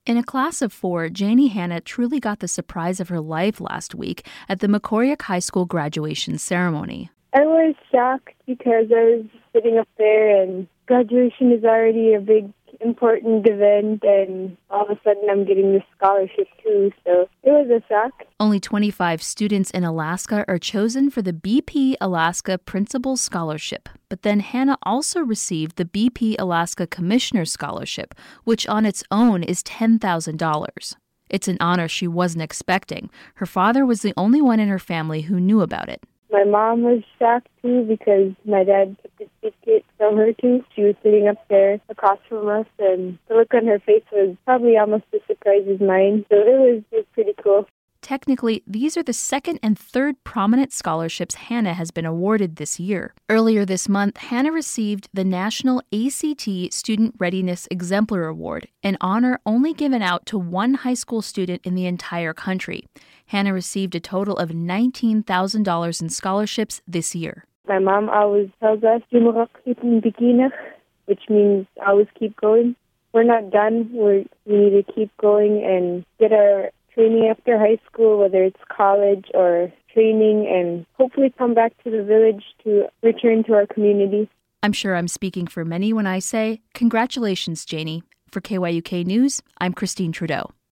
In a class of 4, Janie Hanna truly got the surprise of her life last week at the Macoriac High School graduation ceremony. I was shocked because I was sitting up there and graduation is already a big, important event, and all of a sudden I'm getting this scholarship too, so it was a shock. Only 25 students in Alaska are chosen for the BP Alaska Principal Scholarship, but then Hanna also received the BP Alaska Commissioner Scholarship, which on its own is $10,000. It's an honor she wasn't expecting. Her father was the only one in her family who knew about it. My mom was shocked too because my dad took the ticket from her too. She was sitting up there across from us, and the look on her face was probably almost as surprised as mine. So it was pretty cool. Technically, these are the second and third prominent scholarships Hanna has been awarded this year. Earlier this month, Hanna received the National ACT Student Readiness Exemplar Award, an honor only given out to one high school student in the entire country. Hanna received a total of $19,000 in scholarships this year. My mom always tells us, which means always keep going. We're not done. We need to keep going and get our training after high school, whether it's college or training, and hopefully come back to the village to return to our community. I'm sure I'm speaking for many when I say, congratulations, Janie. For KYUK News, I'm Christine Trudeau.